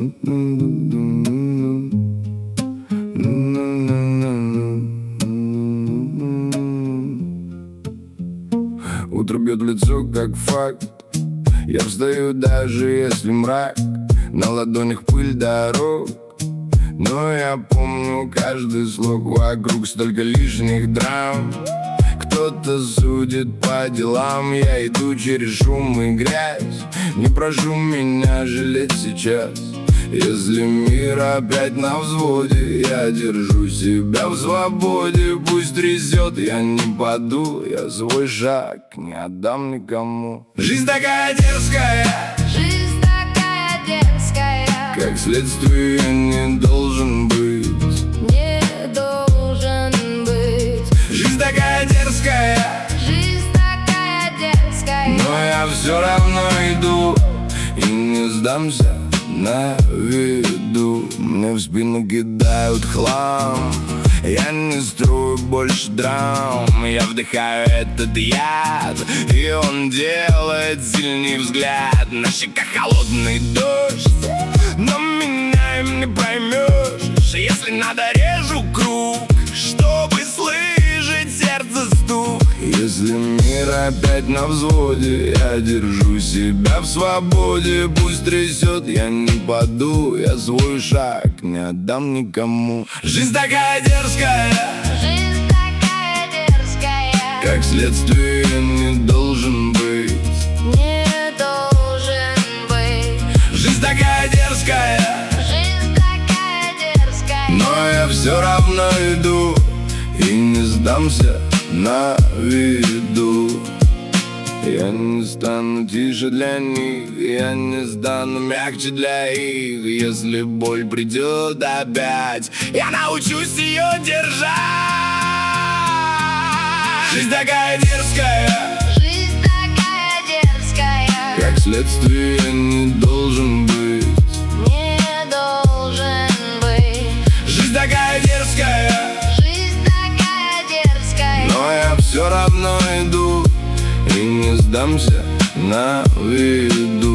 Утро бьет в лицо, как факт. Я встаю, даже если мрак. На ладонях пыль дорог, но я помню каждый слог. Вокруг столько лишних драм. Кто-то судит по делам. Я иду через шум и грязь. Не прошу меня жалеть сейчас. Если мир опять на взводе, я держу себя в свободе. Пусть трясет, я не паду. Я свой шаг не отдам никому. Жизнь такая дерзкая, Жизнь такая дерзкая, как следствие не должен быть. не должен быть. Жизнь такая дерзкая, Жизнь такая дерзкая, но я все равно иду и не сдамся на виду. Мне в спину кидают хлам. Я не строю больше драм. Я вдыхаю этот яд, и он делает сильный взгляд. На щеках холодный дождь, но меня им не поймешь. Если надо, режу круг, чтобы слышать сердце стук. Если мир опять на взводе, я держу себя в свободе. Пусть трясет, я не паду. Я свой шаг не отдам никому. Жизнь такая дерзкая, жизнь такая дерзкая, как следствие не должен быть. не должен быть. Жизнь такая дерзкая, Жизнь такая дерзкая, но я все равно иду и не сдамся на виду. Я не стану тише для них, я не стану мягче для их. Если боль придет опять, я научусь ее держать. Жизнь такая дерзкая, жизнь такая дерзкая, как следствие не должен быть. не должен быть. Жизнь такая дерзкая, Жизнь такая дерзкая, но я все равно иду и не сдамся на виду.